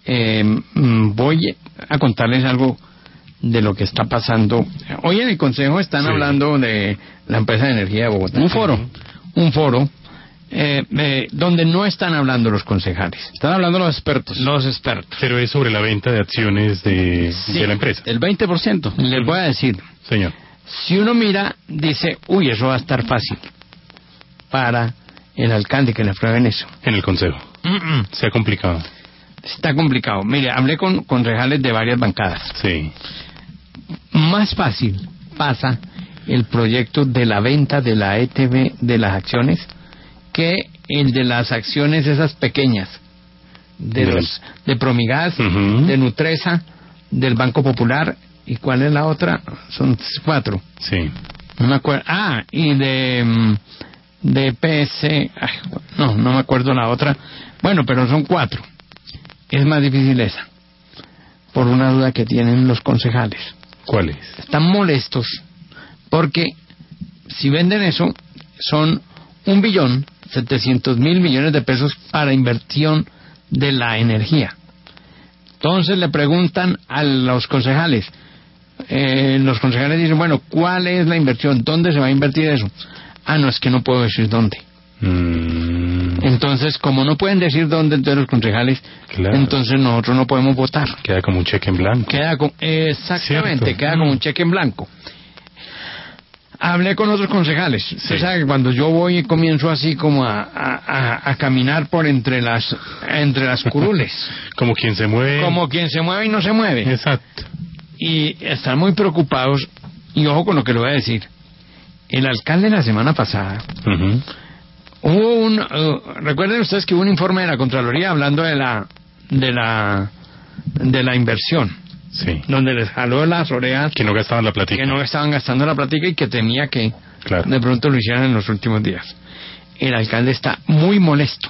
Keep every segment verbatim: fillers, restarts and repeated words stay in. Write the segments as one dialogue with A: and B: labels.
A: eh, voy a contarles algo de lo que está pasando. Hoy en el Consejo están sí. hablando de la empresa de energía de Bogotá. Un foro. Un foro eh, eh, donde no están hablando los concejales.
B: Están hablando los expertos.
A: Los expertos.
C: Pero es sobre la venta de acciones de, sí, de la empresa.
B: El veinte por ciento.
A: Les voy a decir.
C: Señor.
A: Si uno mira, dice, uy, eso va a estar fácil para el alcalde que le aprueben eso.
C: En el Consejo.
A: Mm-mm.
C: Se ha complicado.
A: Está complicado. Mire, hablé con concejales de varias bancadas.
C: Sí.
A: Más fácil pasa el proyecto de la venta de la E T B de las acciones que el de las acciones esas pequeñas de
C: Bien.
A: los de Promigas,
C: uh-huh.
A: de Nutresa, del Banco Popular. ¿Y cuál es la otra? Son cuatro.
C: Sí.
A: No me acuerdo. Ah, y de de P S. Ay, no, no me acuerdo la otra. Bueno, pero son cuatro. Es más difícil esa, por una duda que tienen los concejales.
C: ¿Cuál es?
A: Están molestos porque si venden eso son un billón setecientos mil millones de pesos para inversión de la energía. Entonces le preguntan a los concejales, eh, los concejales dicen, bueno, ¿cuál es la inversión? ¿Dónde se va a invertir eso? Ah, no, es que no puedo decir dónde.
C: Mm.
A: Entonces, como no pueden decir dónde entonces los concejales, claro. entonces nosotros no podemos votar.
C: Queda como un cheque en blanco.
A: Queda con, exactamente, ¿cierto? Queda mm. como un cheque en blanco. Hablé con otros concejales. Sí. Usted sabe que cuando yo voy y comienzo así como a, a, a, a caminar por entre las entre las curules.
C: Como quien se mueve.
A: Como quien se mueve y no se mueve.
C: Exacto.
A: Y están muy preocupados, y ojo con lo que le voy a decir. El alcalde la semana pasada...
C: Uh-huh.
A: Hubo un, uh, recuerden ustedes que hubo un informe de la Contraloría hablando de la de la de la inversión,
C: sí,
A: donde les jaló las orejas,
C: que no gastaban la platica,
A: que no estaban gastando la platica y que temía que claro. de pronto lo hicieran en los últimos días. El alcalde está muy molesto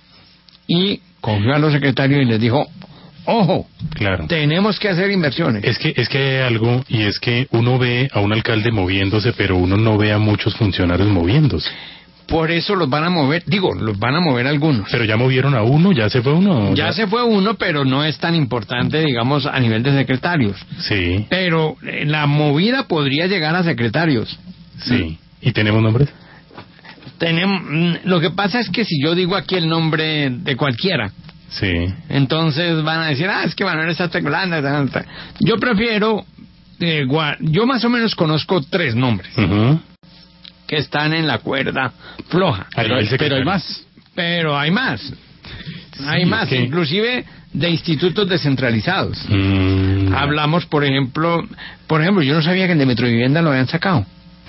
A: y cogió a los secretarios y les dijo, ojo,
C: claro,
A: tenemos que hacer inversiones.
C: Es que es que hay algo, y es que uno ve a un alcalde moviéndose, pero uno no ve a muchos funcionarios moviéndose.
A: Por eso los van a mover, digo, los van a mover algunos.
C: Pero ya movieron a uno, ya se fue uno.
A: Ya, ya se fue uno, pero no es tan importante, digamos, a nivel de secretarios.
C: Sí.
A: Pero eh, la movida podría llegar a secretarios.
C: Sí. ¿Y tenemos nombres?
A: Tenemos. Lo que pasa es que si yo digo aquí el nombre de cualquiera,
C: sí,
A: entonces van a decir, ah, es que Manuel está especulando. Yo prefiero, eh, yo más o menos conozco tres nombres.
C: Uh-huh.
A: Que están en la cuerda floja.
C: Pero,
B: pero hay más.
A: Pero hay más. Sí, hay más, que... inclusive de institutos descentralizados.
C: Mm.
A: Hablamos, por ejemplo, por ejemplo, yo no sabía que el de Metrovivienda lo habían sacado.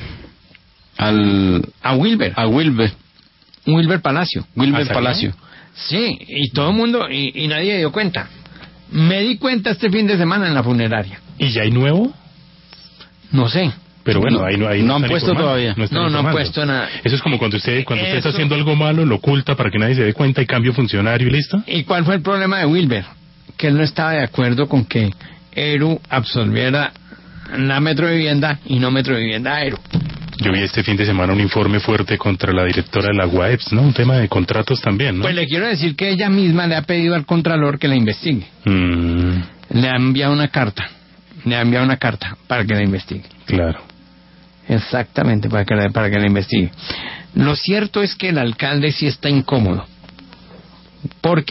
B: Al
A: a Wilber.
B: A Wilber.
A: Wilber Palacio.
B: Wilber Palacio.
A: Sí, y todo el mundo, y, y nadie dio cuenta. Me di cuenta este fin de semana en la funeraria.
C: ¿Y ya hay nuevo?
A: No sé.
C: Pero bueno,
B: no,
C: ahí no, ahí
B: no,
C: no
B: han puesto
C: informando.
B: todavía.
C: No,
A: no, no han puesto nada.
C: Eso es como cuando usted cuando usted
A: Eso...
C: está haciendo algo malo, lo oculta para que nadie se dé cuenta y cambia funcionario y listo.
A: ¿Y cuál fue el problema de Wilber? Que él no estaba de acuerdo con que Eru absorbiera la Metrovivienda y no Metrovivienda a Eru.
C: Yo vi este fin de semana un informe fuerte contra la directora de la U A E P S, ¿no? Un tema de contratos también, ¿no?
A: Pues le quiero decir que ella misma le ha pedido al Contralor que la investigue.
C: Mm.
A: Le ha enviado una carta. Le ha enviado una carta para que la investigue.
C: Claro.
A: Exactamente, para que la, para que la investigue. Lo cierto es que el alcalde sí está incómodo. Porque